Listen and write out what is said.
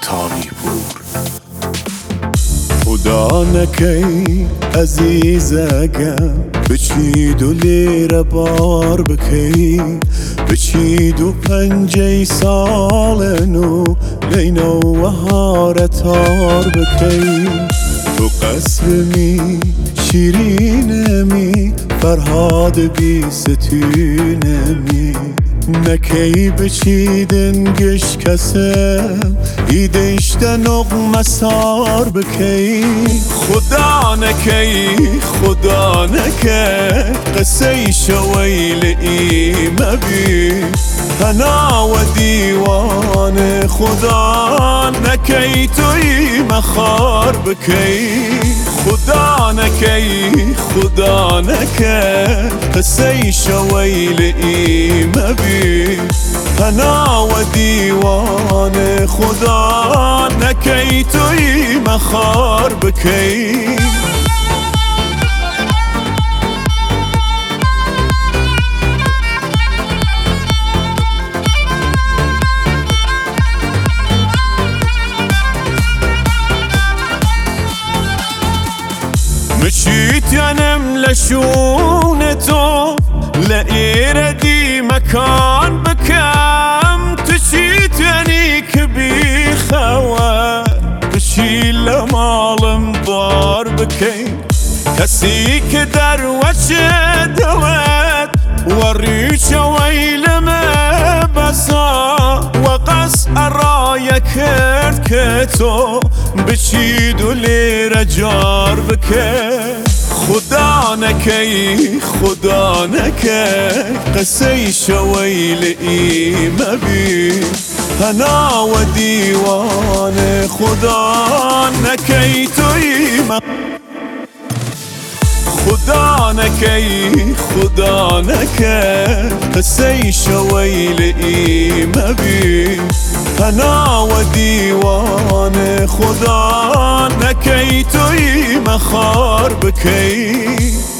تانی پور خدا نکی عزیزگم بچید و لیر بار بکی بچید و 5 سال نو لینو و هارتار بکی تو قصرمی شیرینمی فرهاد بی ستونمی نکی بچیدن گش کسم ایدشت نغمه سار بکی خدا نکی قصه شویل ایمه بی هنا و دیوان خدا نکی توی مخار بکی خدا نکی قصه شویل ایمه بی هنا و دیوان خدا نکی توی مخار بکی مشيت ينم لشون تو لإيردي مكان بكم تشيت ينيك بي خوار تشيل مال مضار بكي كسيك دروش دوات وريش ويل ما بسا وقص أرايا كرت كتو بشید و لیر جار بکه خدا نکی قصه شویل ایمه بی هنا و دیوان خدا نکی توی خدا نکی قصه شویل ایمه بی هنا و دیوان خدا نکی توی مخار بکی